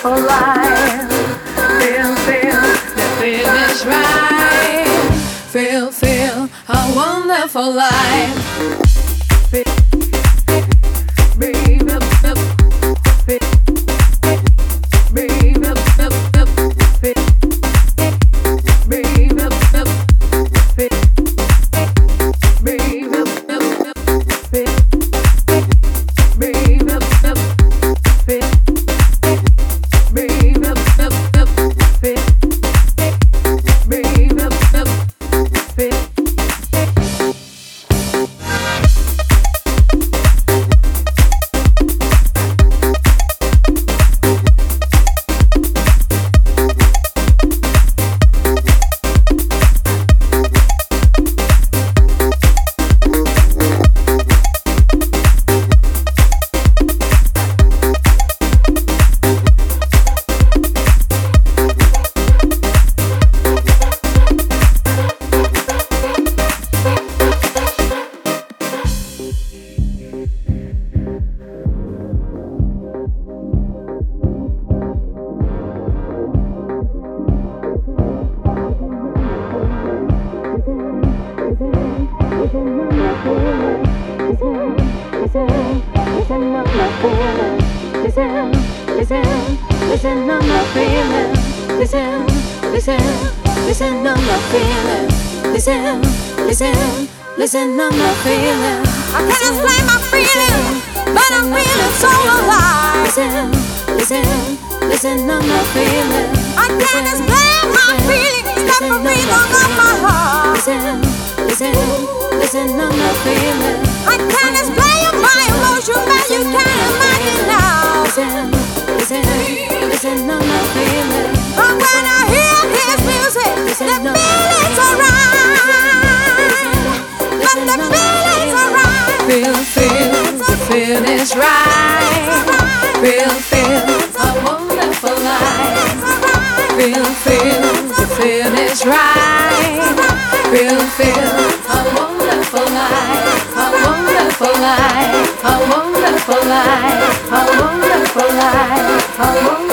wonderful life. Feel, the feeling's right. Feel a wonderful life. Listen on my feeling. Listen on my feeling. Listen on my feeling. I can't explain my feeling, but I'm feeling so alive. Listen on my feeling. I can't explain my feeling, step a rhythm of my heart. Listen on my feeling. I can't explain my emotion, but you can't imagine now. Listen on my feeling. But when I hear his music, the feeling's alright. But the feeling's alright. Feel, the feeling's right. Feel a wonderful life. Feel, the feeling's right. Feel a wonderful life. A wonderful life. A wonderful life. A wonderful life. A wonderful